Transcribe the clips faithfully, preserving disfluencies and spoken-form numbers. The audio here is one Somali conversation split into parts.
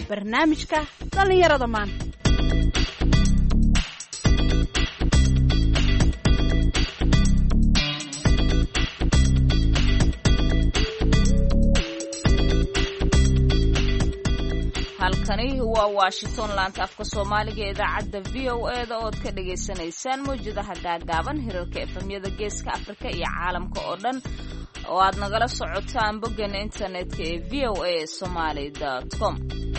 barnaamijka dhallinyarada maanta. halkani waa Washington laanta afka Soomaaliga ee idaacadda V O A da oo ka dhageysanaysaan mowjadaha gaagaaban hirarka efemyada geeska Afrika iyo caalamka oo dhan oo aad nagala socotaan boggeena internetka ee v o a somali dot com.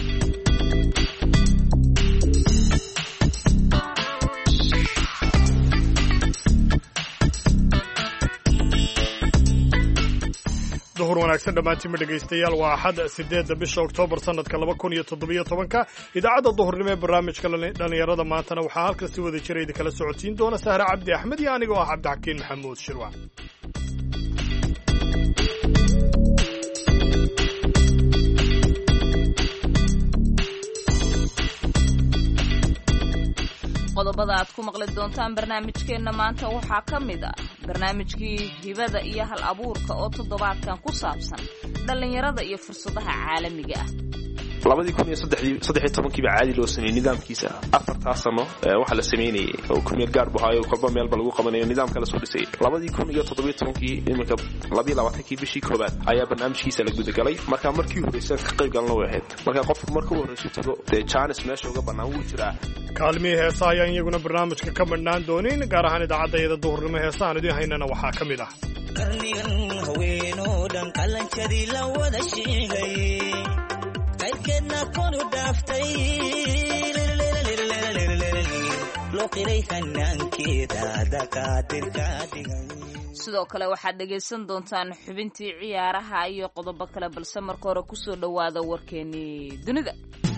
duhur wanaagsan dhammaantiin ma dhegaystayaal waa axad sideedda bisha oktoobar sanadka laba kun iyo toddobiyo tobanka idaacadda duhurnimo ee barnaamijka dhallinyarada maantana waxaa halkan si wada jira idinkala socodsiin doona sahre cabdi axmed iyo anigoo ah cabdixakiin maxamuud shirwac. qodobada aad ku maqli doontaan barnaamijkeenna maanta waxaa ka mid ah barnaamijkii hibada iyo hal abuurka oo toddobaadkan ku saabsan dhallinyarada iyo fursadaha caalamiga ah. labadii kun iyo saddex iyo tobankiiba caadi loo sameeyey nidaamkiisa afartaa sano waxaa la sameynayay oo kumeel gaar buu haayo kolba meelba lagu qabanayo nidaamka la soo dhisay. labadii kun iyo toddobiyo tobankii iminka labiyo labaatankii bishii koobaad ayaa barnaamijkiisa la gudagalay. marka markii horeysan ka qayb galna way ahayd marka qofku markuu horeyso tago dee jaanis meesha uga bannaan wuu jiraa. kaalmihii heesa ayaan iyaguna barnaamijka ka madhnaan doonin gaar ahaan idaacaddayada duhurnimo heesaan idiin haynana waxaa ka mid ah qarnigan haweenoo dhan qalanjadii la wada shiilay qaybkeedna konu dhaaftay loo qiray hanaankeeda dakaatirka dhigay. sidoo kale waxaad dhegaysan doontaan xubintii ciyaaraha iyo qodobo kale balse marka hore kusoo dhowaada warkeenii dunida.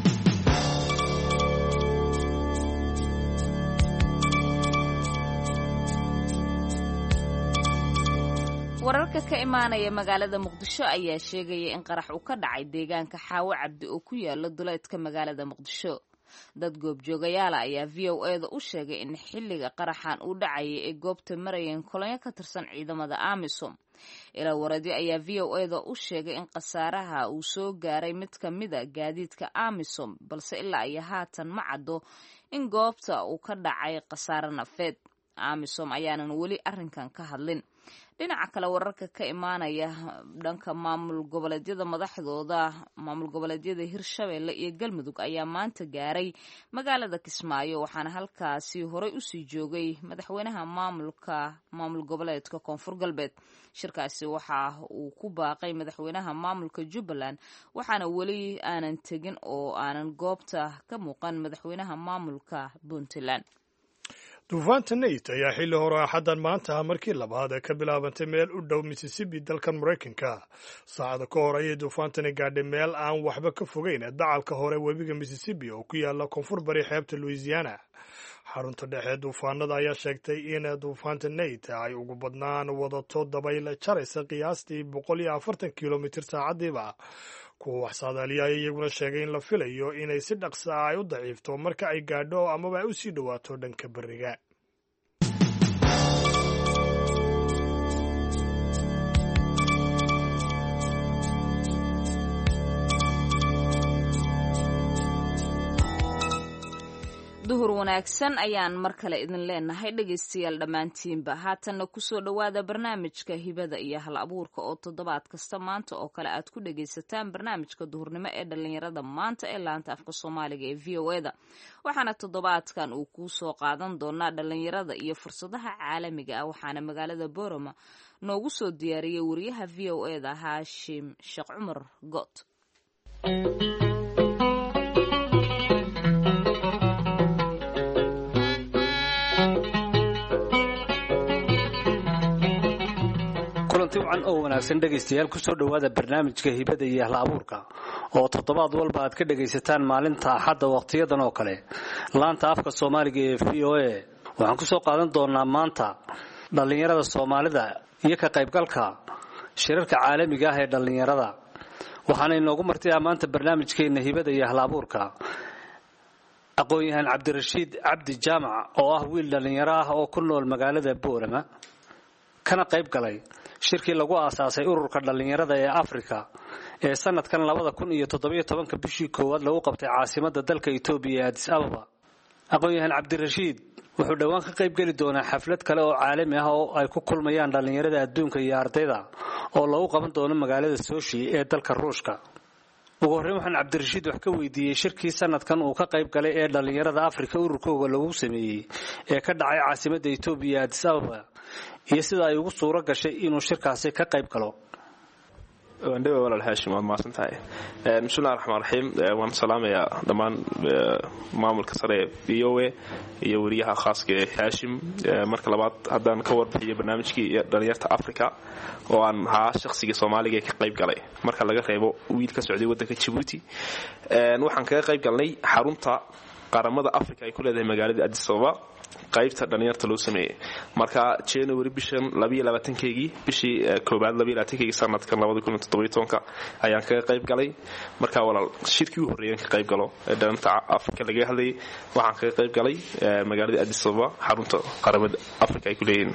wararka ka imaanaya magaalada muqdisho ayaa sheegaya in qarax uu ka dhacay deegaanka xaawo cabdi oo ku yaala duleedka magaalada muqdisho. dad goobjoogayaala ayaa v o a da u sheegay in xilliga qaraxan uu dhacayay ay goobta marayeen kolonyo ka tirsan ciidamada amisom. ilaa waradyo ayaa v o a da u sheegay in khasaaraha uu soo gaaray mid ka mida gaadiidka amisom balse ilaa iyo haatan ma caddo in goobta uu ka dhacay khasaare nafeed. amisom ayaanan weli arrinkan ka hadlin. dhinaca kale wararka ka imaanaya dhanka maamul goboleedyada madaxdooda maamul goboleedyada Hirshabeelle iyo Galmudug ayaa maanta gaaray magaalada Kismaayo waxaana halkaasi horay u sii joogay madaxweynaha maamulka maamul goboleedka Koonfur Galbeed. shirkaasi waxa uu ku baaqay madaxweynaha maamulka Jubbaland waxaana weli aanan tegin oo aanan goobta ka muuqan madaxweynaha maamulka Puntland. duufaanta Nate ayaa xilli hore axaddan maanta markii labaad ee ka bilaabantay meel u dhow Mississippi dalkan Maraykanka. saacada ka hor ayay duufaantani gaadhay meel aan waxba ka fogeyn dacalka hore webiga Mississippi oo ku yaala koonfur bari xeebta Louisiana. xarunta dhexe duufaanada ayaa sheegtay in duufaanta Nate ay ugu badnaan wadato dabayl jaraysa qiyaastii boqol iyo afartan kilomitir saacadiiba. kuwa wax saadaaliya ayaa iyaguna sheegay in la filayo inay si dhaqsa ay u daciifto marka ay gaadho amaba ay u sii dhowaato dhanka beriga. duhur wanaagsan ayaan mar kale idin leenahay dhegaystayaal dhammaantiinba. haatanna kusoo dhowaada barnaamijka hibada iyo hal abuurka oo toddobaad kasta maanta oo kale aad ku dhagaysataan barnaamijka duhurnimo ee dhallinyarada maanta ee laanta afka Soomaaliga ee v o a da. waxaana toddobaadkan uu ku soo qaadan doonaa dhallinyarada iyo fursadaha caalamiga ah waxaana magaalada Boorama noogu soo diyaariyay wariyaha v o a da Haashim Sheekh Cumar Good. kulantiican oo wanaagsan dhegaystayaal ku soo dhowaada barnaamijka hibada iyo hal abuurka oo toddobaad walba aad ka dhagaysataan maalinta axadda waqtiyadan oo kale laanta afka Soomaaliga ee v o a. waxaan ku soo qaadan doonaa maanta dhallinyarada Soomaalida iyo ka qaybgalka shirarka caalamiga ah ee dhallinyarada. waxaana inoogu martiyaa maanta barnaamijkeena hibada iyo hal abuurka aqoon-yahan Cabdirashiid Cabdi Jaamac oo ah wiil dhalinyaro ah oo ku nool magaalada Boorama kana qayb galay shirkii lagu aasaasay ururka dhalinyarada ee Afrika ee sanadkan labada kun iyo toddobiyo tobanka bishii koowaad lagu qabtay caasimadda dalka Itoobiya ee Addis Ababa. aqoon-yahan Cabdirashiid wuxuu dhawaan ka qayb geli doonaa xaflad kale oo caalami ah oo ay ku kulmayaan dhalinyarada adduunka iyo ardayda oo lagu qaban doono magaalada Sochi ee dalka Ruushka. ugu horreyn waxaan Cabdirashiid wax ka weydiiyay shirkii sanadkan uu ka qayb galay ee dhalinyarada Afrika ururkooda lagu sameeyay ee ka dhacay caasimadda Itoobiya Addis Ababa iyo sida ay ugu suura gashay inuu shirkaasi ka qayb galo. wandaba walaal Haashim waa maasantahay. bismillaahir rahmaanir rahiim waan salaamayaa dhammaan maamulka sare ee V O A iyo wariyaha khaaska ee Haashim. marka labaad haddaan ka warbixiyo barnaamijkii dhalinyarta Afrika oo aan ahaa shakhsiga Soomaaliga ee ka qayb galay marka laga reebo wiil ka socday waddanka Djibouti. waxaan kaga qayb galnay xarunta qaramada Afrika ay ku leedahay magaalada Addis Ababa qaybta dhalinyarta loo sameeyay marka January bishan laba iyo labaatankeegii bishii koobaad laba iyo labaatankeegii sanadkan laba kun iyo toddoba iyo toban ayaan kaga qayb galay marka walaal shirkii u horeeyay ka qayb galo ee dhalinyarta Afrika laga hadlayay waxaan kaga qayb galay magaalada Addis Ababa xarunta qaramada Afrika ay ku leeyihiin.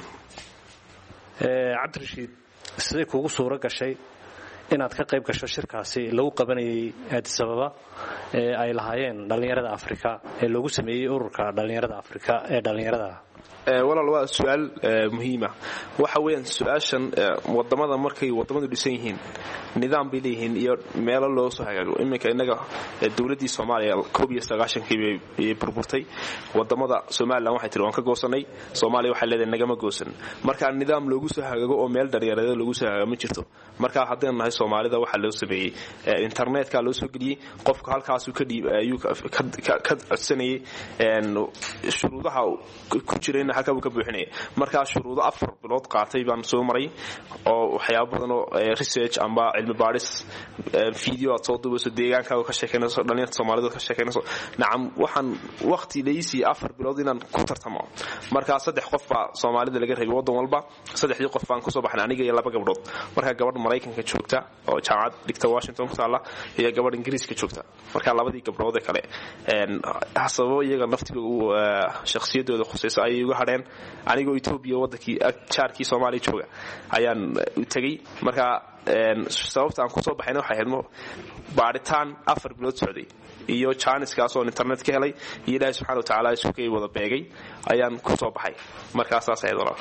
ee Cabdirashiid sidee kuugu suura gashay inaad ka qayb gasho shirkaasi lagu qabanayay Addis Ababa ee ay lahaayeen dhalinyarada Afrika ee lagu sameeyay ururka dhalinyarada Afrika ee dhalinyarada ee walaal waa su'aal muhiim ah waxa weeyaan su'aashan wadamada markay wadamadu dhisan yihiin nidaam bay leeyihiin iyo meelo loo soo hagaago iminka inaga dawladii Soomaaliya koob iyo sagaashankii bay burburtay wadamada Soomaaliland waxay tiri waan ka goosanay Soomaaliya waxay leedahay nagama goosan marka nidaam loogu soo hagaago oo meel dhalinyarada loogu soo hagaago ma jirto marka haddaan nahay Soomaalida waxa loo sameeyay internetka loo soo galiyay qofka halkaas uu ka dhiib ayuu ka codsanayay een shuruudaha ku jireen halka uu ka buuxinay marka shuruudo afar bilood qaatay baan soo maray oo waxyaabo badan oo research amba cilmi baaris video soo duubay deegaanka ka sheekeynayso dhalinyarada Soomaalida ka sheekeynayso nacam waxaan waqti leeysi afar bilood inaan ku tartamo marka saddex qof baa Soomaalida laga reebay wadan walba saddexdii qof baan ku soo baxnay aniga iyo laba gabdhood marka gabadh Mareykanka joogta oo jaamacad dhigta Washington ku taala iyo gabadh Ingiriiska joogta marka labadii gabdhood kale een xasabo iyaga naftiga uu shakhsiyadooda khusayso ay uga hadheen anigoo Itoobiya wadankii jaarkii Soomaaliya jooga ayaan u tagay marka een sababta aan ku soo baxayna waxay ahayd baaritaan afar bilood socday iyo Chinese-kaas oo internet ka helay iyo Ilaahay subxaanahu wa ta'aala isku kay wada beegay ayaan ku soo baxay markaas saas ayay walaal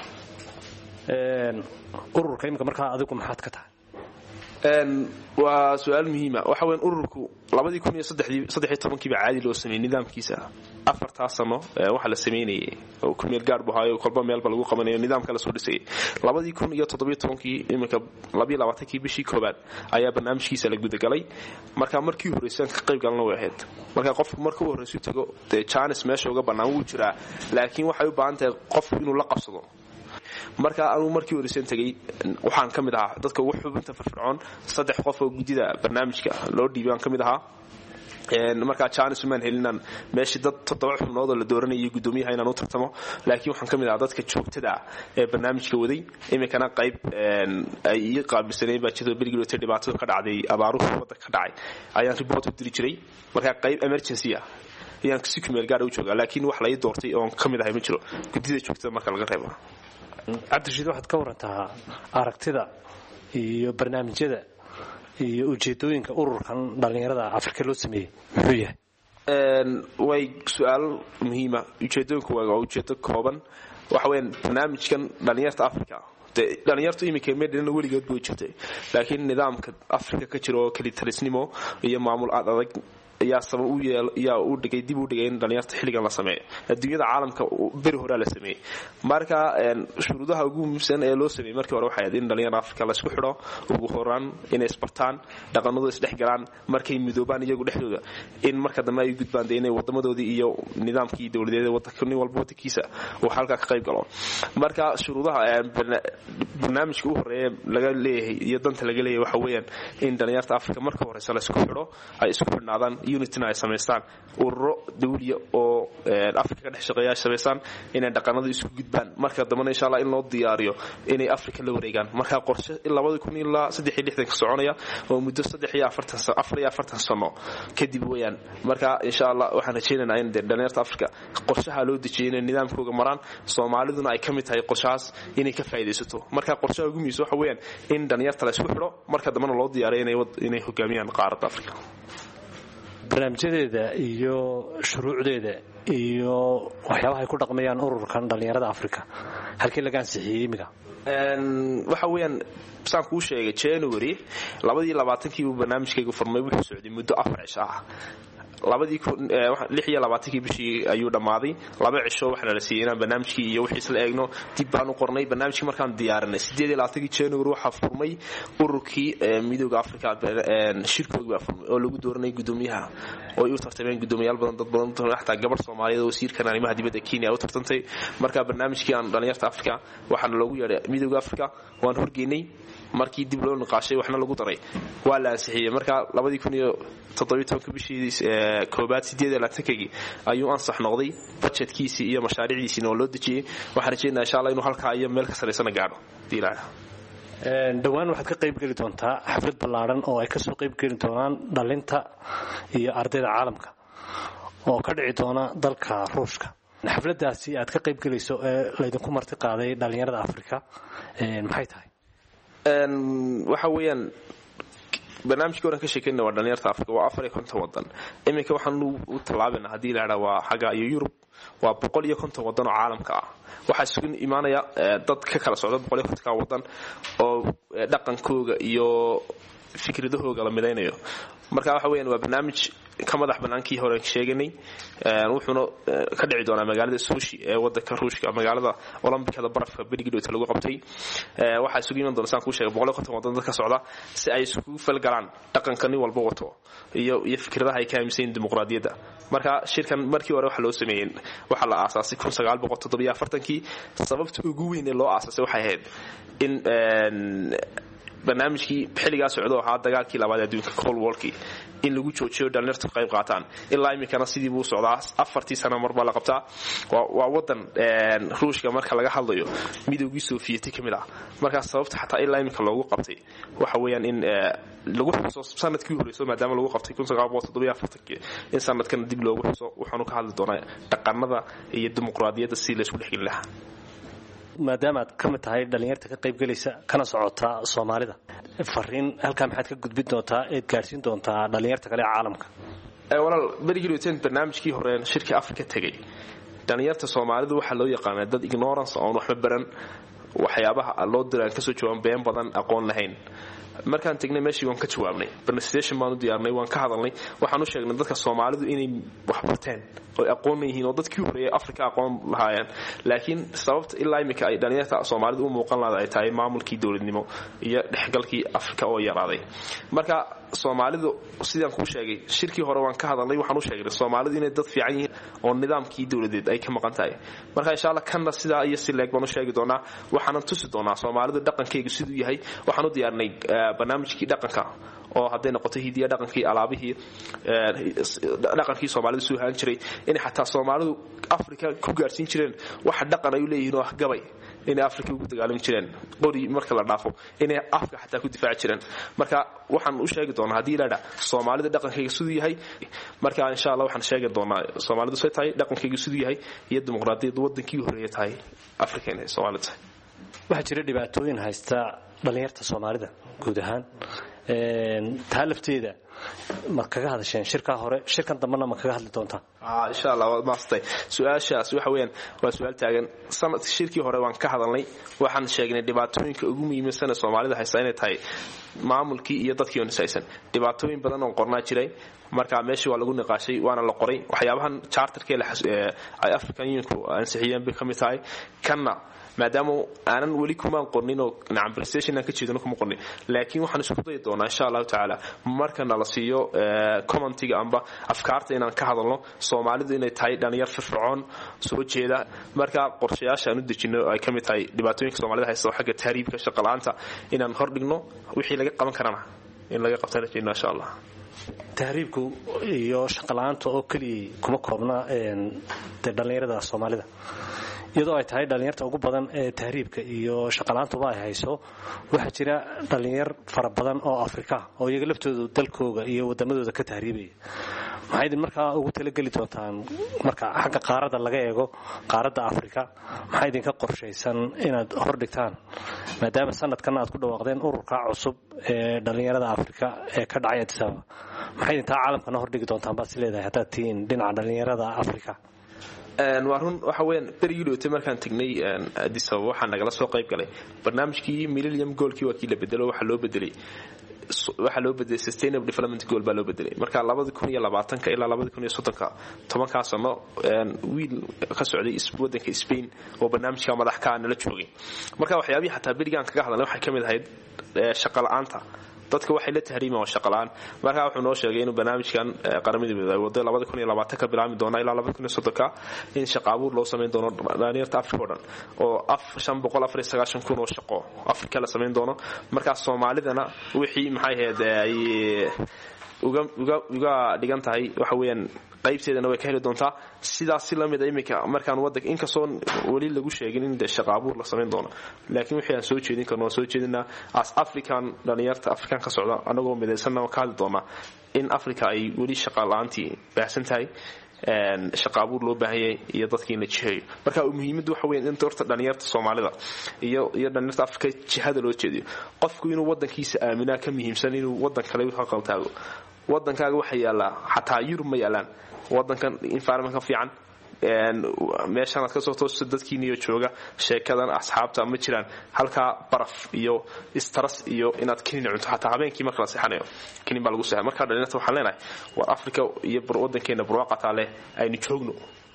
een ururka imika marka adigu maxaad ka tahay een waa su'aal muhiim ah waxa weyn ururku laba kun iyo saddex iyo toban-kii baa caadi loo sameeyay nidaamkiisa afarta sano waxa la sameeyay oo ku meel gaar buhaayo kolba meel bal lagu qabanayo nidaamka la soo dhisay laba kun iyo toddoba iyo toban-kii imika laba iyo labaatan-kii bishii koobaad ayaa barnaamijkiisa la guda galay marka markii horeysan ka qayb galna way ahayd marka qofku markuu horeysu tago de chance meesha uga banaan uu jiraa laakiin waxay u baahan tahay qof inuu la qabsado marka aanu markii horeysan tagay waxaan kamid ahaa dadka ugu xubinta firfircoon saddex qof oo gudida barnaamijka loo dhiibay kamid ahaa een marka chance man helinan meeshii dad toddoba xubnood oo la dooranayay gudoomiyaha inaan u tartamo laakiin waxaan kamid ahaa dadka joogtada ee barnaamijka waday imikana qayb een ay qaabilsanay baajida bilgirootay dhibaato ka dhacday abaaruhu wadda ka dhacay ayaan report u diri jiray marka qayb emergency ah ayaan si kumeel gaar u joogaa laakiin wax la ii doortay oo kamid ahay ma jiro gudida joogtada marka laga reebo Cabdirashiid waxaad ka warantaa aragtida iyo barnaamijyada iyo ujeedooyinka ururkan dhalinyarada Afrika loo sameeyay muxuu yahay een way su'aal muhiim ah ujeedooyinku waa ujeedo kooban waxa weyn barnaamijkan dhalinyarta Afrika dhalinyartu imika meedana weligood buu jirtay laakiin nidaamka Afrika ka jiro kali talisnimo iyo maamul adag ayaa sabab u yeel ayaa u dhigay dib u dhigay in dhalinyarta xilligan la sameeyo adduunyada caalamka bari hore la sameeyay marka een shuruudaha ugu muhiimsan ee loo sameeyay markii hore waxay ahayd in dhalinyarada Afrika la isku xidho ugu horaan inay isbartaan dhaqanadooda is dhexgalaan markay midoobaan iyagu dhexdooda in marka dambe ay gudbaan inay wadamadoodii iyo nidaamkii dawladeed waddanka nin walba wadkiisa uu halka ka qayb galo marka shuruudaha barnaamijka u horeeyay laga leeyahay iyo danta laga leeyahay waxa weeyaan in dhalinyarada Afrika marka hore la isku xidho ay isku xidhnaadaan unitina ay samaystaan ururo dawliya oo afrika ka dhex shaqeeya ay samaystaan inay dhaqanada isku gudbaan marka dambana insha allah in loo diyaariyo inay afrika la wareegaan marka qorshe labada kun ilaa saddex iyo lixdan ka soconaya oo muddo saddex iyo afartan afar iyo afartan sano kadib weeyaan marka insha allah waxaan rajaynaynaa in dhalinyarta afrika qorshaha loo dejiyay inay nidaamkooga maraan soomaaliduna ay ka mid tahay qorshahaas inay ka faa'iidaysato marka qorshaha ugu muhiimsan waxa weeyaan in dhalinyarta la isku xidho marka dambana loo diyaariyo inay inay hogaamiyaan qaaradda afrika barnaamijyadeeda iyo shuruucdeeda iyo waxyaabaha ay ku dhaqmayaan ururkan dhalinyarada afrika halkii laga ansixiyey imiga waxa weeyaan saan kuu sheegay january labadii labaatankii uu barnaamijkaygu furmay wuxuu socday muddo afar cisho ah labadii lix iyo labaatankii bishii ayuu dhammaaday laba cisho waxaana la siiyey inaan barnaamijkii iyo wixii isla eegno dib baan u qornay barnaamijkii markaan diyaarinay sideed iyo labaatankii january waxaa furmay ururkii midooda africa shirkoogii baa furmay oo lagu dooranay guddoomiyaha oo ay u tartameen guddoomiyaal badan dad badan xataa gabadh soomaaliyeed oo wasiirkan arrimaha dibadda kenya u tartantay marka barnaamijkii aan dhalinyarta africa waxaana loogu yeedhay midooda africa waan horgeynay markii dib loo niqaashay waxna lagu daray waa la ansixiyey marka labadii kun iyo toddobiyo tobanka bishii koobaad sideed iyo labaatankii ayuu ansax noqday budgetkiisii iyo mashaariicdiisiina oo loo dejiyey waxaan rajaynayaa insha allah inuu halkaa iyo meel ka saraysana gaadho diilaa dhowaan waxaad ka qayb geli doontaa xaflad ballaaran oo ay kasoo qayb geli doonaan dhalinta iyo ardayda caalamka oo ka dhici doona dalka ruushka xafladaasi aad ka qayb gelayso ee laydinku marti qaaday dhalinyarada afrika maxay tahay waxa weeyaan barnaamijkii oran ka sheekayna waa dhalinyarta afrika waa afar iyo konton wadan iminka waxaan u tallaabayna haddii la idhaa waa xagga iyo yurub waa boqol iyo konton wadan oo caalamka ah waxaa isugu imaanaya dad ka kala socda boqol iyo kontonka wadan oo dhaqankooga iyo fikradahooga la midaynayo marka waxa weeyaan waa barnaamij ka madax banaankii hore sheeganay wuxuuna ka dhici doonaa magaalada Sochi ee wadanka Ruushka magaalada Olombikada barafka Belgrade lagu qabtay waxa isugu iman doona saan ku sheegay boqol iyo konton wadan dadka socda si ay isugu falgalaan dhaqankani walba wato iyo iyo fikradaha ay ka aaminsan dimuqraadiyadda marka shirkan markii hore waxa loo sameeyay waxa la aasaasay kun sagaal boqol toddoba iyo afartan-kii sababta ugu weyn ee loo aasaasay waxay ahayd in barnaamijkii xilligaa socdo ahaa dagaalkii labaad ee adduunka Cold War-kii in lagu joojiyo dhalinyarta qayb qaataan ilaa imikana sidii buu socdaa afartii sano marba la qabtaa waa wadan Ruushka marka laga hadlayo midowgii Soviyeeti kamid ah marka sababta xataa ilaa imika loogu qabtay waxa weeyaan in lagu xuso sanadkii horeyso maadaama lagu qabtay kun sagaal boqol toddoba iyo afartan-kii in sanadkan dib loogu xuso waxaanu ka hadli doonaa dhaqanada iyo dimuqraadiyadda si la isku dhexgelin lahaa maadaama aad ka mid tahay dhalinyarta ka qayb gelaysa kana socota Soomaalida fariin halka maxaad ka gudbin doontaa ee gaarsiin doontaa dhalinyarta kale ee caalamka ee walaal Belgrade barnaamijkii hore shirka Afrika tagay dhalinyarta Soomaalidu waxa loo yaqaan dad ignorance oo waxba baran waxyaabaha loo diraan ka soo joogan been badan aqoon lahayn markaan tagnay meeshii waan ka jawaabnay presentation baan u diyaarnay waan ka hadalnay waxaan u sheegnay dadka Soomaalidu inay wax barteen oo aqoon yihiin oo dadkii horeeyay Afrika aqoon lahaayeen laakiin sababta ilaa imika ay dhalinyarta Soomaalidu u muuqan lahayd ay tahay maamulkii dawladnimo iyo dhexgalkii Afrika oo yaraaday marka Soomaalidu sidaan ku sheegay shirkii hore waan ka hadalnay waxaan u sheegnay Soomaalidu inay dad fiican yihiin oo nidaamkii dawladeed ay ka maqan tahay marka insha Allah kana sida iyo si leeg baan u sheegi doonaa waxaan tusi doonaa Soomaalidu dhaqankeyga siduu yahay waxaan u diyaarnay barnaamijkii dhaqanka oo haday noqoto hidiya dhaqankii alaabihii dhaqankii Soomaalidu soo haan jiray in xataa Soomaalidu Afrika ku gaarsiin jireen wax dhaqan ay u leeyihiin oo gabay in Afrika ugu dagaalami jireen qori marka la dhaafo in Afrika xataa ku difaaci jireen marka waxaan u sheegi doonaa hadii la dhac Soomaalida dhaqankeyga siduu yahay marka insha Allah waxaan sheegi doonaa Soomaalidu say tahay dhaqankeyga siduu yahay iyo dimuqraadiyadda wadankii horeeyay tahay Afrika ee Soomaalida waxa jira dhibaatooyin haysta dhalinyarta Soomaalida guud ahaan een talafteeda ma kaga hadasheen shirka hore shirkan dambana ma kaga hadli doontaa ah insha Allah waa maastay su'aashaas waxa weeyaan waa su'aal taagan sanad shirkii hore waan ka hadalnay waxaan sheegnay dhibaatooyinka ugu muhiimsan ee Soomaalida haysta inay tahay maamulkii iyo dadkii oo nisaysan dhibaatooyin badan oo qornaa jiray marka meeshii waa lagu niqaashay waana la qoray waxyaabahan charterkii ay African Unionku ansixiyeen bay kamid tahay kana maadaama aanan wali kuma qornin oo nacam presentation ka jeedino kuma qornin laakiin waxaan isku day doonaa insha Allah taala markana la siiyo commentiga amba afkaarta inaan ka hadalno Soomaalidu inay tahay dhalinyar firfircoon soo jeeda marka qorshayaasha aanu dejino ay kamid tahay dhibaatooyinka Soomaalida haysta xagga tahriibka shaqo la'aanta inaan hor dhigno wixii laga qaban karana in laga qabtana insha Allah tahriibku iyo shaqala-aanta oo keliya kuma koobna dee dhallinyarada soomaalida iyadoo ay tahay dhallinyarta ugu badan ee tahriibka iyo shaqala-aantuba ay hayso waxaa jira dhallinyar fara badan oo afrika oo iyaga laftoodu dalkooga iyo waddamadooda ka tahriibaya maxay idin markaa ugu talageli doontaan marka xagga qaaradda laga eego qaaradda afrika maxaa idinka qorshaysan inaad hordhigtaan maadaama sanadkan aad ku dhawaaqdeen ururka cusub ee dhallinyarada afrika ee ka dhacay Addis Ababa maxay idintaa caalamkana hordhigi doontaan baad is leedahay haddaad tihiin dhinaca dhallinyarada afrika waa run waxa weeyaan berigii dhowtay markaan tagnay Addis Ababa waxaa nagala soo qayb galay barnaamijkii Millennium Goalkii waa kii la bedelo waxaa loo bedelay waxaa loo bedelay Sustainable Development Goal baa loo bedelay marka labada kun iyo labaatanka ilaa labada kun iyo soddonka tobanka sano wiil ka socday waddanka Spain oo barnaamijka madax ka nala joogay marka waxyaabii xataa berigaan kaga hadalnay waxay kamid ahayd shaqo la'aanta dadka waxay la tahriimaan oo shaqalaan marka wuxuu noo sheegay inuu barnaamijkan qaramada midoobay wado labada kun iyo labaatanka bilaami doona ilaa labada kun iyo soddonka in shaqo abuur loo sameyn doono dhalinyarta Afrika oo dhan oo shan boqol afar iyo sagaashan kun oo shaqo Afrika la sameyn doono marka Soomaalidana wixii maxay ahayd ay uga uga uga dhigan tahay waxa weeyaan qaybteedana way ka heli doontaa sidaas si lamid ah imika markaan wadanka in ka soo wali lagu sheegin in shaqo abuur la sameyn doono laakiin wixii aan soo jeedin karno soo jeedina as African dhalinyarta African ka socda anagoo midaysan oo ka hadli doona in Afrika ay wali shaqo la'aantii baahan tahay een shaqo abuur loo baahayay iyo dadkii la jiheeyo marka muhiimadu waxa weeyaan in doorta dhalinyarta Soomaalida iyo iyo dhalinyarta Afrika jihada loo jeediyo qofku inuu wadankiisa aaminaa ka muhiimsan inuu wadan kale u qalqaltaago wadankaaga waxa yaala xataa Yurub ma yaalaan wadankan environment fiican een meeshan ka soo toosto dadkiina jooga sheekadan asxaabta ma jiraan halka baraf iyo stress iyo inaad kiniin cunto xataa habeenkii marka la seexanayo kiniin baa lagu seexay marka dhalinyarta waxaan leenahay war Afrika iyo wadankeena barwaaqata leh aynu joogno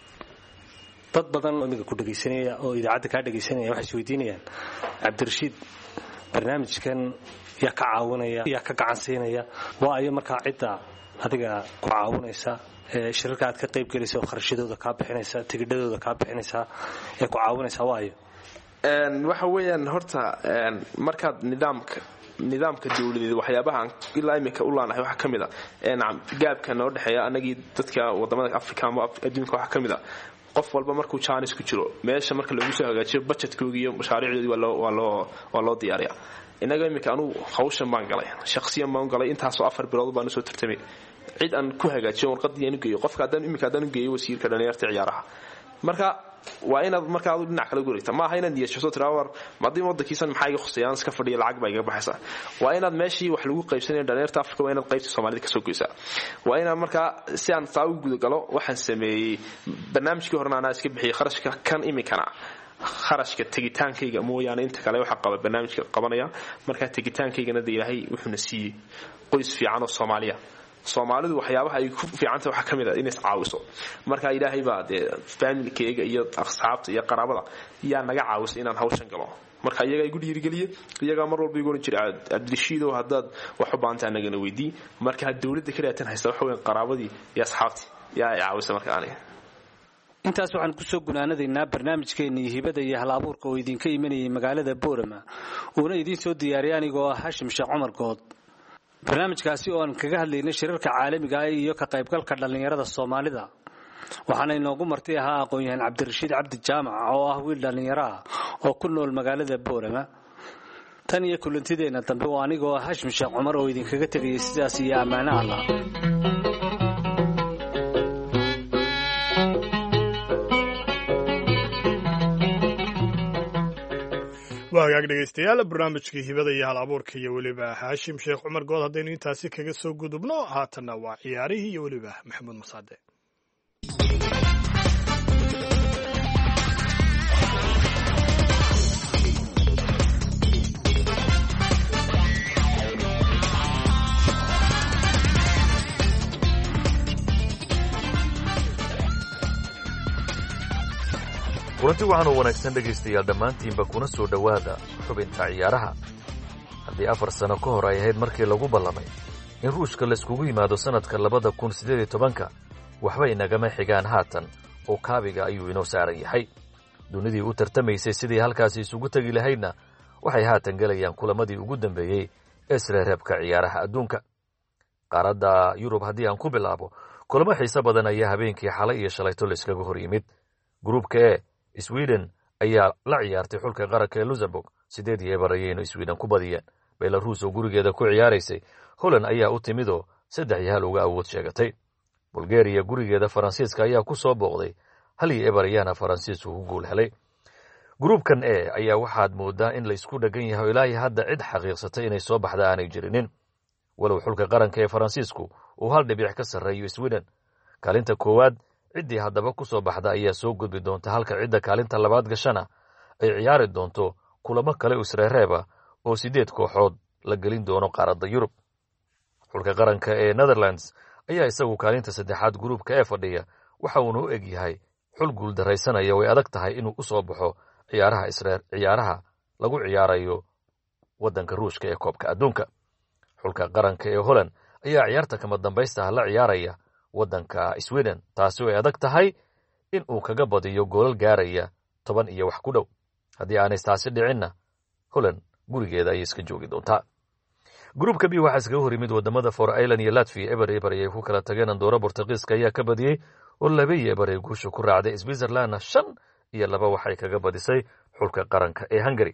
dad badan oo iminka ku dhageysanaya oo idaacadda ka dhageysanaya waxay isweydiinayaan Cabdirashiid barnaamijkan yaa ka caawinaya yaa ka gacan siinaya waa ayo marka cidda adiga ku caawinaysa ee shirarka aad ka qayb galayso kharashadooda ka bixinaysa tigidhadooda ka bixinaysa ee ku caawinaysa waa ayo een waxa weeyaan horta een markaad nidaamka nidaamka dawladeed waxyaabaha ilaa imika u laanahay waxa kamid ah een gaabka noo dhaxeeya anagii dadka wadamada Afrika ama adduunka waxa kamid ah qof walba markuu chance ku jiro meesha marka lagu soo hagaajiyo budgetkooda iyo mashaariicdoodii waa loo waa loo waa loo diyaariyaa inaga imika anu hawshan baan galay shakhsiyan baan galay intaas oo afar bilood baan soo tartamay cid aan ku hagaajiyo warqadii aan geeyo qofka hadan imika hadan geeyo wasiirka dhalinyarta ciyaaraha marka waa inaad marka aad dhinac kala guuraytaa ma aha inaad yeesho traawar madii wadankiisan maxay iga khusayaan iska fadhiyo lacag bay iga baxaysaa waa inaad meeshii wax lagu qaybsanayo dhalinyarta Afrika waa inaad qaybta Soomaalida ka soo goysaa waa inaad marka si aan taawu guud galo waxaan sameeyay barnaamijkii horena aan iska bixiyay kharashka kan imikana kharashka tigitaankayga mooyaane inta kale waxa qaba barnaamijka qabanaya marka tigitaankaygana Ilaahay wuxuu na siiyay qoys fiican oo Soomaaliya Soomaalidu waxyaabaha ay ku fiicanta waxa kamid ah in is caawiso marka Ilaahay baa de family-kayga iyo asxaabta iyo qaraabada yaa naga caawisay inaan hawshan galo marka iyaga ay gudhiir galiye iyaga mar walba igu jira Abdishiid oo hadad wax u baanta anaga weydii marka dawladda kale tan haysta waxa weyn qaraabadii iyo asxaabtii yaa ay caawisay marka aniga intaas waxaan ku soo gunaanadeynaa barnaamijkeena hibada iyo hal abuurka oo idinka imanayay magaalada Boorama oo idin soo diyaariyay anigoo Hashim Sheekh Cumar Good barnaamijkaasi oo aan kaga hadlaynay shirarka caalamiga ah iyo ka qaybgalka dhalinyarada Soomaalida waxaana inoogu martay ahaa aqoon-yahan Cabdirashiid Cabdi Jaamac oo ah wiil dhalinyaro ah oo ku nool magaalada Boorama tan iyo kulantideena dambe oo anigoo Hashim Sheekh Cumar oo idinkaga tagay sidaas iyo amaana Allah waagaag dhegaystayaal barnaamijkii hibada iyo hal abuurka iyo weliba Haashim Sheekh Cumar Good haddaynu intaasi kaga soo gudubno haatanna waa ciyaarihii iyo weliba Maxamuud Musaade kulanti waxaan u wanaagsan dhegaystayaal dhammaantiinba kuna soo dhowaada xubinta ciyaaraha haddii afar sano ka hor ay ahayd markii lagu ballamay in ruushka layskugu yimaado sannadka labada kun siddeed iyo tobanka waxba inagama xigaan haatan oo kaabiga ayuu inoo saaran yahay dunidii u tartamaysay sidii halkaasi isugu tegi lahaydna waxay haatan gelayaan kulamadii ugu dambeeyey ee isreereebka ciyaaraha adduunka qaaradda yurub haddii aan ku bilaabo kulamo xiise badan ayaa habeenkii xalay iyo shalayto la iskaga hor yimid gruubka e sweden ayaa la ciyaartay xulka qaranka ee luxemburg sideed iyo eber ayaynu sweden ku badiyeen belarus oo gurigeeda ku ciyaaraysay holland ayaa u timid oo saddex iyo hal uga awood sheegatay bulgaria gurigeeda faransiiska ayaa ku soo booqday hal iyo eber ayaana faransiisku ku guul helay gruubkan e ayaa waxaad moodaa in la isku dhagan yahay oo ilaahay hadda cid xaqiiqsatay inay soo baxda aanay jirinin walow xulka qaranka ee faransiisku uu hal dhibic ka sarreeyo sweden kaalinta koowaad ciddii haddaba ku soo baxda ayaa soo gudbi doonta halka cidda kaalinta labaad gashana ay ciyaari doonto kulamo kale oo isreereeba oo siddeed kooxood la gelin doono qaaradda yurub xulka qaranka ee netherlands ayaa isagu kaalinta saddexaad gruubka ee fadhiya waxa uuna u eg yahay xul guuldaraysanaya way adag tahay inuu u soo baxo ciyaaraha isreer ciyaaraha lagu ciyaarayo waddanka ruushka ee koobka adduunka xulka qaranka ee holland ayaa ciyaarta kama dambaystaha la ciyaaraya waddanka sweden taasi way adag tahay in uu kaga badiyo goolal gaaraya toban iyo wax ku dhow haddii aanay taasi dhicinna holland gurigeeda ayay iska joogi doontaa gruubka b waxaa iskaga hor yimid wadamada for ireland iyo latviya eber eber ayay ku kala tageen andoora bortugiiska ayaa ka badiyey oo laba iyo eber ay guusha ku raacday switzerlandna shan iyo laba waxay kaga badisay xulka qaranka ee hungary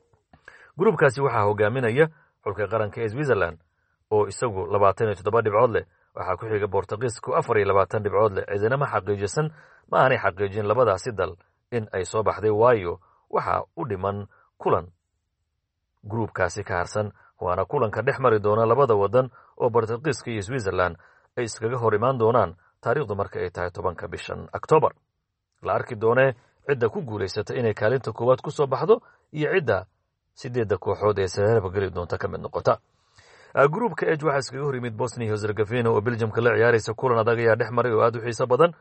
gruubkaasi waxaa hogaaminaya xulka qaranka ee switzerland oo isagu labaatan iyo toddoba dhibcood leh waxaa ku xiga bortugiisku afar iyo labaatan dhibcood leh cidina ma xaqiijisan ma aanay xaqiijin labadaasi dal in ay soo baxday waayo waxaa u dhiman kulan gruubkaasi ka harsan waana kulanka dhex mari doona labada waddan oo bortugiiska iyo switzerland ay iskaga hor imaan doonaan taariikhdu marka ay tahay tobanka bishan octoobar la arki doonee cidda ku guulaysata inay kaalinta koowaad ku soo baxdo iyo cidda sideedda kooxood ee sareeraba geli doonta ka mid noqota gruubka eg waxaa iskaga hor yimid bosnia herzegovina oo beljamka la ciyaaraysa kulan adag ayaa dhex maray oo aad u xiiso badan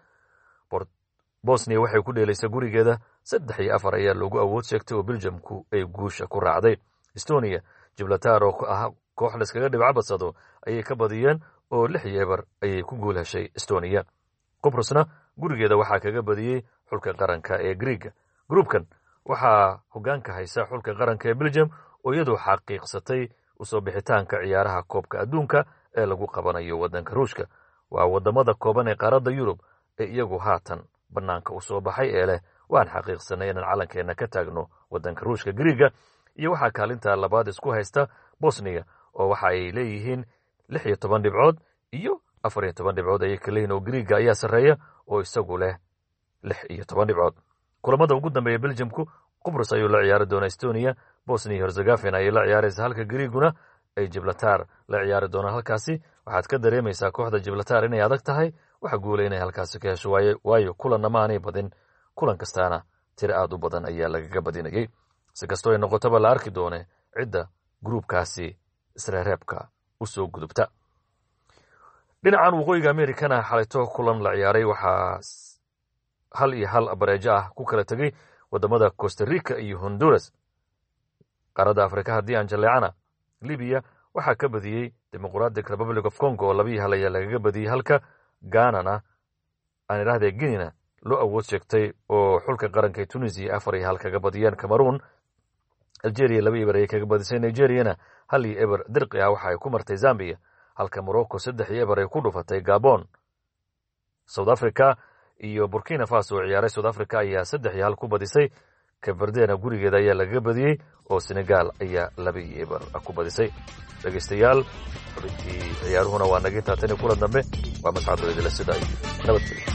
bosnia waxay ku dheelaysa gurigeeda saddex iyo afar ayaa loogu awood sheegtay oo beljamku ay guusha ku raacday estonia jiblatar oo ah koox la iskaga dhibco badsado ayay ka badiyeen oo lix iyo eber ayay ku guul heshay estonia qubrusna gurigeeda waxaa kaga badiyey xulka qaranka ee griega gruubkan waxaa hogaanka haysa xulka qaranka ee beljam oo iyadoo xaqiiqsatay usoo bixitaanka ciyaaraha koobka adduunka ee lagu qabanayo waddanka ruushka waa wadamada kooban ee qaaradda yurub ee iyagu haatan bannaanka u soo baxay ee leh waan xaqiiqsanay inaan calankeenna ka taagno waddanka ruushka griega iyo waxaa kaalinta labaad isku haysta bosnia oo waxa ay leeyihiin lix iyo toban dhibcood iyo afar iyo toban dhibcood ayay ka leeyihin oo griega ayaa sarreeya oo isagu leh lix iyo toban dhibcood kulamada ugu dambeeya beljamku qubrus ayuu la ciyaari doonaa estonia bosnia herzegovina ayay la ciyaaraysa halka griiguna ay jiblatar la ciyaari doonaan halkaasi waxaad ka dareemaysaa kooxda jiblatar inay adag tahay waxa guula inay halkaasi ka hesho waayo kulanna ma aanay badin kulan kastaana tiro aad u badan ayaa lagaga badinayay si kastoo ay noqotaba la arki doone cidda gruubkaasi isreereebka u soo gudubta dhinacan waqooyiga amerikana xalayto kulan la ciyaaray waxaa hal iyo hal bareejo ah ku kala tegey wadamada costa rica iyo honduras qaaradda afrika haddii aan jaleecana libiya waxaa ka badiyey democratic republic of congo oo laba iyo hal ayaa lagaga badiyey halka ganana aan idhahdee guinina loo awood sheegtay oo xulka qaranka ee tunisia afar iyo hal kaga badiyeen cameroon algeria laba eber ayay kaga badisay nigeriana hal iyo eber dirqi ah waxa ay ku martay zambia halka morocco saddex iyo eber ay ku dhufatay gabon south africa iyo burkina faso oo ciyaaray south africa ayaa saddex iyo hal ku badisay kabardena gurigeeda ayaa lagaga badiyey oo senegal ayaa laba iyo eber ku badisay dhegaystayaal xubintii ciyaaruhuna waa naga intaa tan iyo kulan dambe waa mascado idila sida iyo nabadgelyo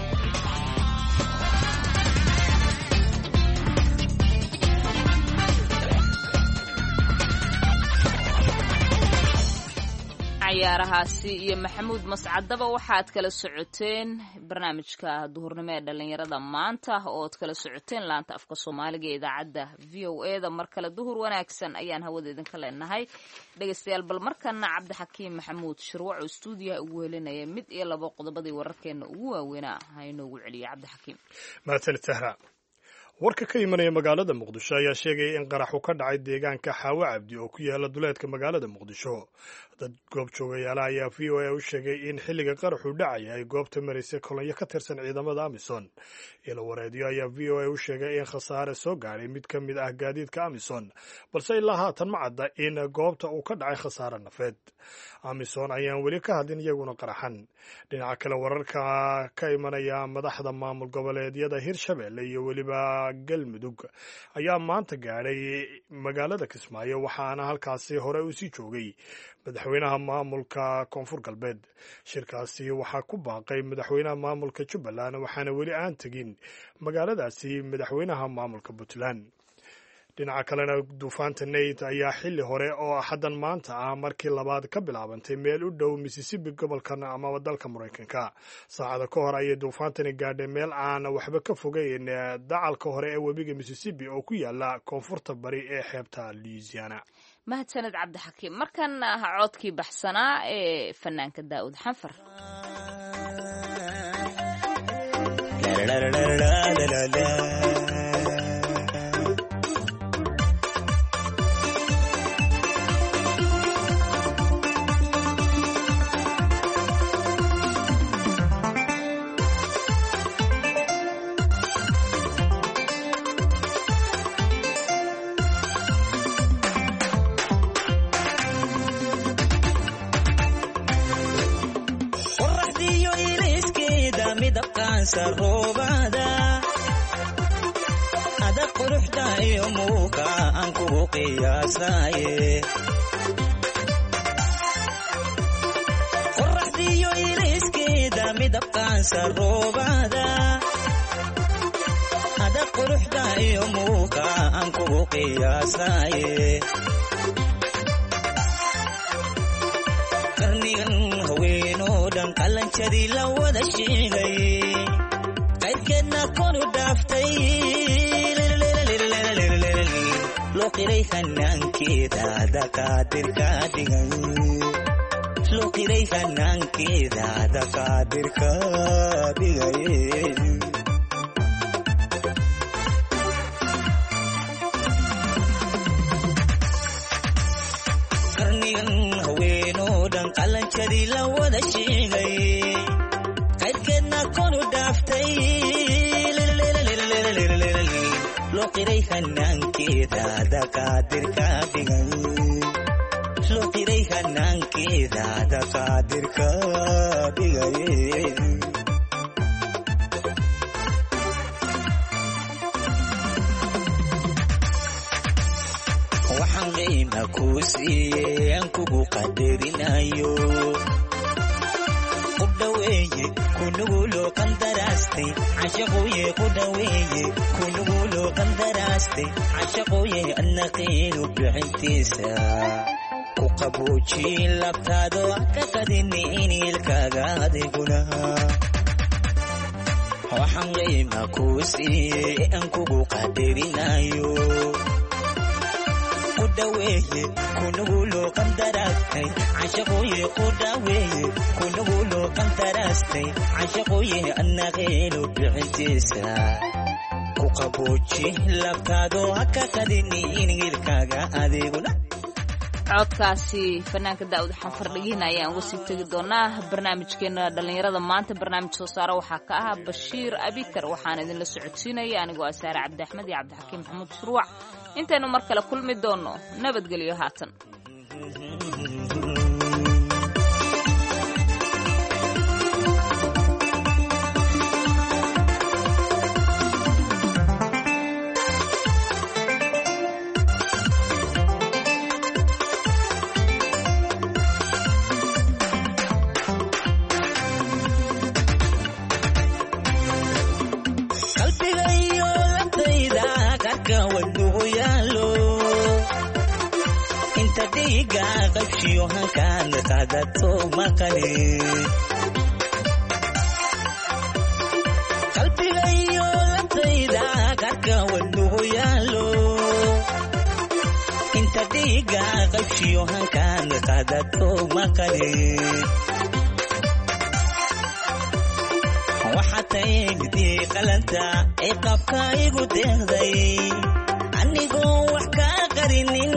ciyaarahaasi iyo maxamuud mascadaba waxaad kala socoteen barnaamijka duhurnimo ee dhalinyarada maanta ooad kala socoteen laanta afka soomaaliga ee idaacadda v o e da mar kale duhur wanaagsan ayaan hawada idinka leenahay dhegaystayaal bal markana cabdixakiim maxamuud shirwac oo stuudiyaha ugu helinaya mid iyo labo qodobadii wararkeena ugu waaweynaa ha inoogu celiya cabdixakiim mahadsanid sahra warka ka imanaya magaalada muqdisho ayaa sheegaya in qarax uu ka dhacay deegaanka xaawo cabdi oo ku yaala duleedka magaalada muqdisho. dad goobjoogayaala ayaa v o a u sheegay in xilliga qaraxu dhacaya ay goobta maraysay kolonyo ka tirsan ciidamada amisom. ilo wareedyo ayaa v o a u sheegay in khasaare soo gaadhay mid ka mid ah gaadiidka amisom, balse ilaa haatan ma cadda in goobta uu ka dhacay khasaare nafeed. amisom ayaan weli ka hadlin iyaguna qaraxan. dhinaca kale, wararka ka imanaya madaxda maamul goboleedyada hirshabelle iyo weliba galmudug ayaa maanta gaadhay magaalada kismaayo, waxaana halkaasi hore u sii joogay madaxweynaha maamulka koonfur galbeed. shirkaasi waxaa ku baaqay madaxweynaha maamulka jubbaland, waxaana weli aan tegin magaaladaasi madaxweynaha maamulka puntland. dhinaca kalena, duufaanta nate ayaa xilli hore oo axaddan maanta ah markii labaad ka bilaabantay meel u dhow mississippi gobolkan amaba dalka maraykanka. saacada ka hor ayay duufaantani gaadhay meel aan waxba ka fogeyn dacalka hore ee webiga mississippi oo ku yaala koonfurta bari ee xeebta louisiana. mahadsaned cabdixakiim. markan ah codkii baxsanaa ee fanaanka daa'uud xanfar. ada quruxda iyo muuqa aan kugu qiyaasaye qoraxdiyo iliskeeda midabkaan saroobada ada quruxda iyo muuqa aan kugu qiyaasaye qarnigan haweenoo dhan qalanjadii la wada sheegay qaydkeedna konu dhaaftay loo qiray hanaankeeda dakaadirka dhigay loo qiray hanaankeeda dakaadirka dhigay qarnigan haweenoo dhan qalanjadii la wada sheegay qaydkeedna konu dhaaftay loo qiray hanaankeeda dakaadirka dhigay loo qiray hanaankeeda dakaadirka dhigay waxaan qiima kuu siiyey aan kugu qadarinayo kudhaweeye kunuguloo qandaraastay cashaqooye kudhaweeye kunuguloo qandaraastay cashaqooye adna qiinu bixintiisa ku qaboojin labtaado ka qadini inilkaaga adiguna waxaan qiima kuu siiyey aan kugu qadarinayo kudhaweeye kunuguloo qandaraastay cashaqooye kudhaweeye kunuguloo qandaraastay cashaqooye adna qiinu bixintiisa ku qabooji labtaado haka qadini inilkaaga adiguna. codkaasi fanaanka daa'uud xanfar dhegihina ayaan uga sii tegi doonaa barnaamijkeena dhallinyarada maanta. barnaamij soo saare waxaa ka ah bashiir abikar, waxaan idinla socodsiinaya anigoo ah saare cabdi axmed iyo cabdixakiim maxamuud shuruuc. intaynu mar kale kulmi doonno nabadgelyo haatan. dhiiga qabshiyo halkaan qaadato maqale qalbiga iyo lantayda qarka wadnuhu yaalo inta dhiiga qabshiyo halkaan qaadato maqale waxatay midi qalanta ay qabka igu deeqday anigoo wax ka qarinin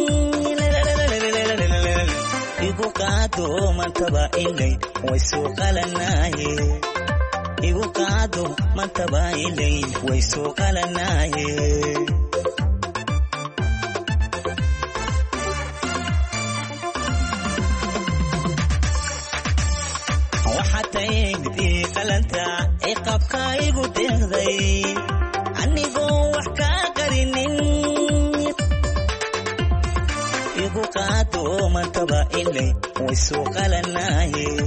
igu qaado mantaba ilay way soo qalanaaye igu qaado mantaba ilay way soo qalanaaye waxataydi qalanta ay qabka igu deeqday anigoo wax ka qarinin igu qaado mantaba ilay way soo qalanaaye